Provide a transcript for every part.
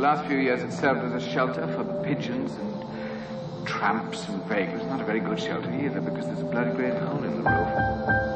last few years it served as a shelter for the pigeons and tramps and vagrants. Not a very good shelter either, because there's a bloody great hole in the roof.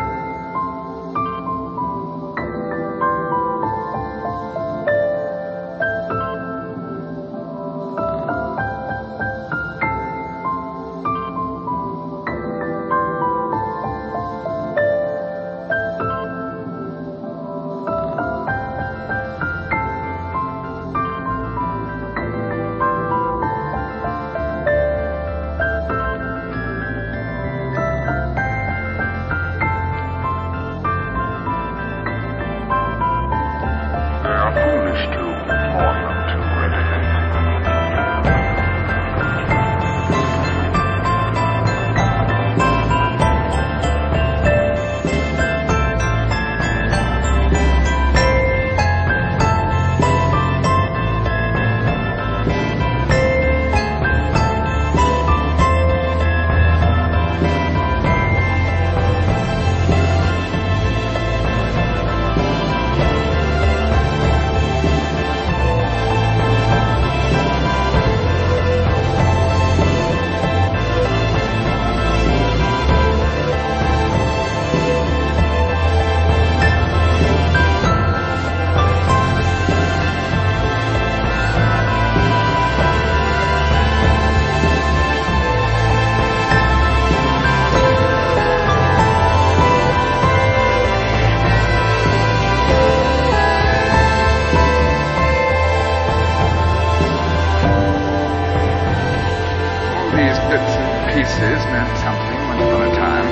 Pieces meant something once upon a time.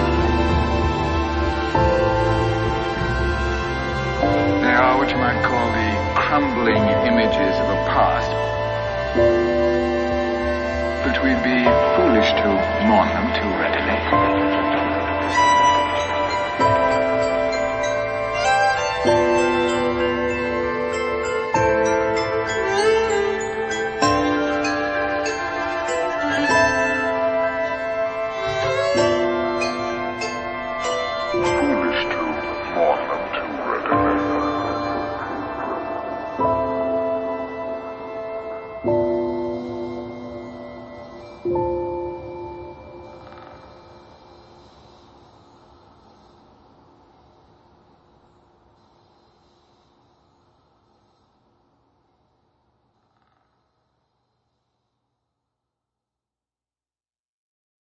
They are what you might call the crumbling images of a past. But we'd be foolish to mourn them.